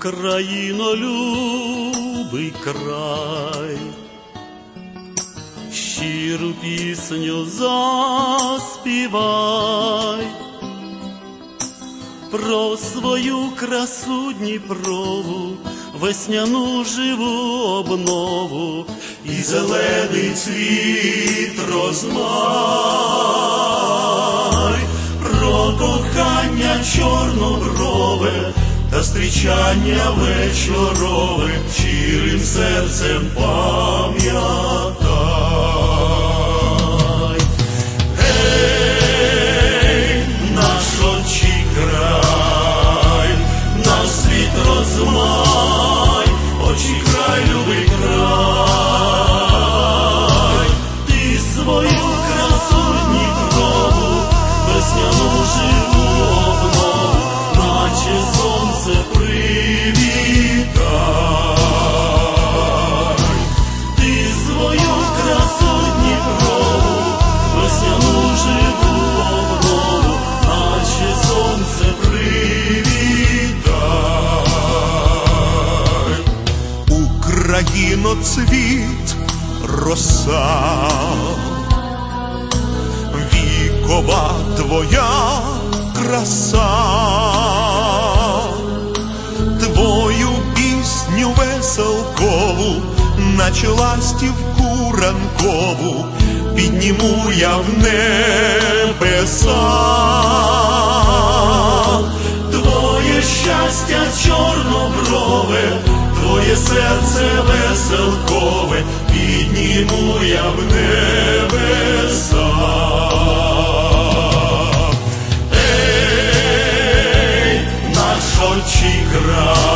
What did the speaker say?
Україно, любий край, щиру пісню заспівай про свою красу Дніпрову, весняну живу обнову і зелений цвіт розмай, про кохання чорноброве та зустрічання вечорове, щирим серцем пам'ятай. Гей, наш отчий край, наш світ розмай, отчий край, любий край, ти свою красу Дніпрову, весняну живу обнову, наче сонце привітай. Ти свою красу Дніпрову, весняну живу обнову, наче сонце привітай. Україно, цвіт, роса, вікова твоя краса, твою пісню веселкову, наче ластівку ранкову, підніму я в небеса. Твоє щастя чорноброве, твоє серце веселкове, підніму я в небеса. Ей, наш отчий край,